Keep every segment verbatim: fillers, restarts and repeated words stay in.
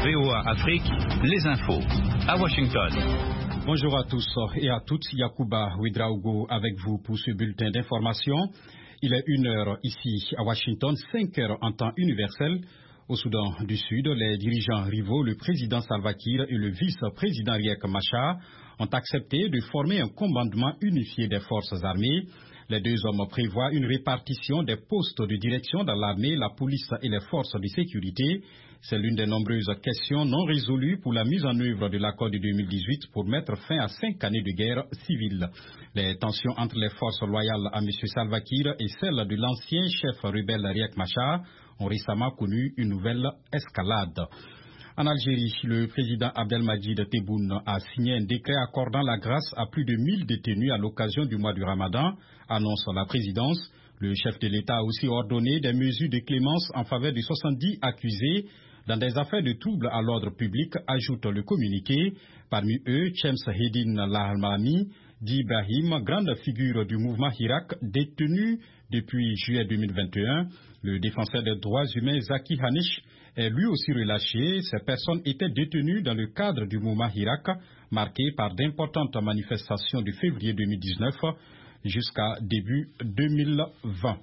V O A Afrique, les infos. À Washington. Bonjour à tous et à toutes. Yacouba Ouedraogo avec vous pour ce bulletin d'information. Il est une heure ici à Washington, cinq heures en temps universel. Au Soudan du Sud, les dirigeants rivaux, le président Salva Kiir et le vice-président Riek Machar, ont accepté de former un commandement unifié des forces armées. Les deux hommes prévoient une répartition des postes de direction dans l'armée, la police et les forces de sécurité. C'est l'une des nombreuses questions non résolues pour la mise en œuvre de l'accord de deux mille dix-huit pour mettre fin à cinq années de guerre civile. Les tensions entre les forces loyales à M. Salva Kiir et celles de l'ancien chef rebelle Riek Machar ont récemment connu une nouvelle escalade. En Algérie, le président Abdelmadjid Tebboune a signé un décret accordant la grâce à plus de mille détenus à l'occasion du mois du Ramadan, annonce la présidence. Le chef de l'État a aussi ordonné des mesures de clémence en faveur de soixante-dix accusés dans des affaires de troubles à l'ordre public, ajoute le communiqué. Parmi eux, Chems Hedin Lahalmami, dit Ibrahim, grande figure du mouvement Hirak, détenu depuis juillet deux mille vingt et un. Le défenseur des droits humains Zaki Hanish est lui aussi relâché. Ces personnes étaient détenues dans le cadre du mouvement Hirak, marqué par d'importantes manifestations de février deux mille dix-neuf jusqu'à début deux mille vingt.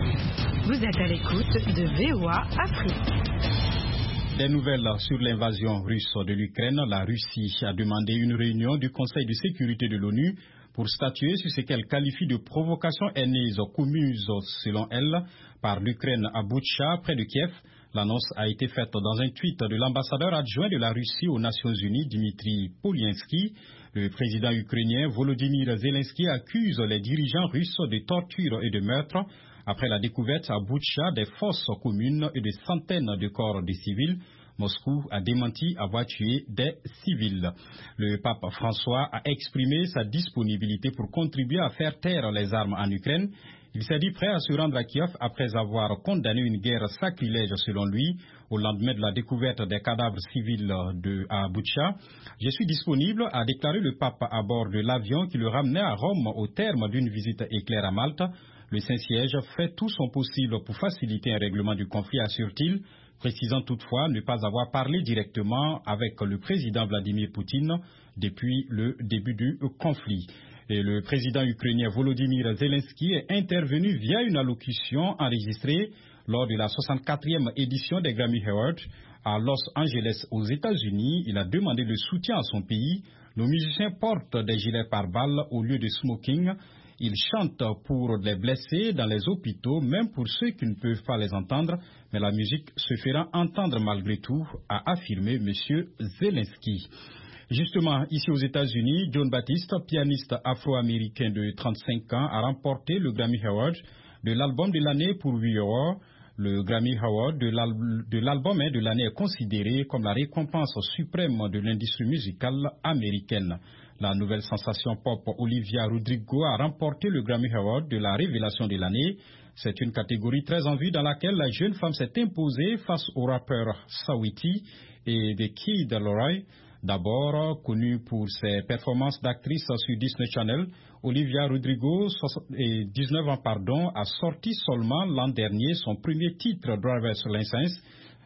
Vous êtes à l'écoute de V O A Afrique. Des nouvelles sur l'invasion russe de l'Ukraine. La Russie a demandé une réunion du Conseil de sécurité de l'ONU pour statuer sur ce qu'elle qualifie de provocation haineuse commise, selon elle, par l'Ukraine à Boutcha, près de Kiev. L'annonce a été faite dans un tweet de l'ambassadeur adjoint de la Russie aux Nations Unies, Dmitry Poliensky. Le président ukrainien Volodymyr Zelensky accuse les dirigeants russes de torture et de meurtre après la découverte à Boutcha des fosses communes et des centaines de corps de civils. Moscou a démenti avoir tué des civils. Le pape François a exprimé sa disponibilité pour contribuer à faire taire les armes en Ukraine. Il s'est dit prêt à se rendre à Kiev après avoir condamné une guerre sacrilège selon lui au lendemain de la découverte des cadavres civils de, à Boutcha. Je suis disponible, a déclaré le pape à bord de l'avion qui le ramenait à Rome au terme d'une visite éclair à Malte. Le Saint-Siège fait tout son possible pour faciliter un règlement du conflit, assure-t-il, précisant toutefois ne pas avoir parlé directement avec le président Vladimir Poutine depuis le début du conflit. Et le président ukrainien Volodymyr Zelensky est intervenu via une allocution enregistrée lors de la soixante-quatrième édition des Grammy Awards à Los Angeles aux États-Unis. Il a demandé le soutien à son pays. Nos musiciens portent des gilets pare-balles au lieu de smoking. Ils chantent pour les blessés dans les hôpitaux, même pour ceux qui ne peuvent pas les entendre. Mais la musique se fera entendre malgré tout, a affirmé M. Zelensky. Justement, ici aux États-Unis, John Baptiste, pianiste afro-américain de trente-cinq ans, a remporté le Grammy Award de l'album de l'année pour huit awards. Le Grammy Award de l'album de l'année est considéré comme la récompense suprême de l'industrie musicale américaine. La nouvelle sensation pop Olivia Rodrigo a remporté le Grammy Award de la révélation de l'année. C'est une catégorie très en vue dans laquelle la jeune femme s'est imposée face aux rappeurs Saweetie et The Kid Laroi. D'abord connue pour ses performances d'actrice sur Disney Channel, Olivia Rodrigo, dix-neuf ans pardon, a sorti seulement l'an dernier son premier titre, Driver's License.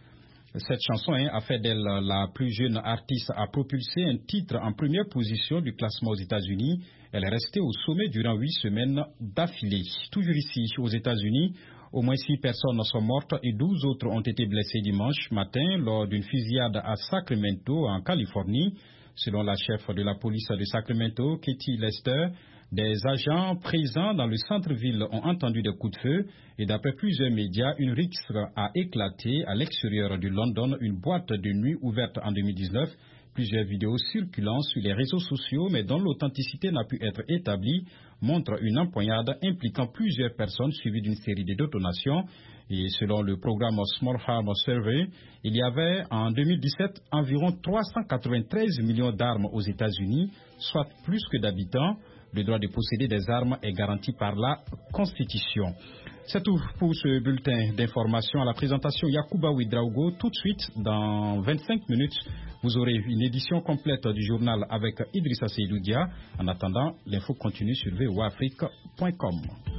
Cette chanson hein, a fait d'elle la plus jeune artiste à propulser un titre en première position du classement aux États-Unis. Elle est restée au sommet durant huit semaines d'affilée. Toujours ici aux États-Unis, au moins six personnes sont mortes et douze autres ont été blessées dimanche matin lors d'une fusillade à Sacramento, en Californie. Selon la chef de la police de Sacramento, Katie Lester, des agents présents dans le centre-ville ont entendu des coups de feu et d'après plusieurs médias, une rixe a éclaté à l'extérieur de London, une boîte de nuit ouverte en deux mille dix-neuf. Plusieurs vidéos circulant sur les réseaux sociaux, mais dont l'authenticité n'a pu être établie, montrent une empoignade impliquant plusieurs personnes suivies d'une série de détonations. Et selon le programme Small Arms Survey, il y avait en deux mille dix-sept environ trois cent quatre-vingt-treize millions d'armes aux États-Unis, soit plus que d'habitants. Le droit de posséder des armes est garanti par la Constitution. C'est tout pour ce bulletin d'information. À la présentation, Yacouba Ouedraogo. Tout de suite, dans vingt-cinq minutes, vous aurez une édition complète du journal avec Idrissa Seydoudia. En attendant, l'info continue sur v o a afrique point com.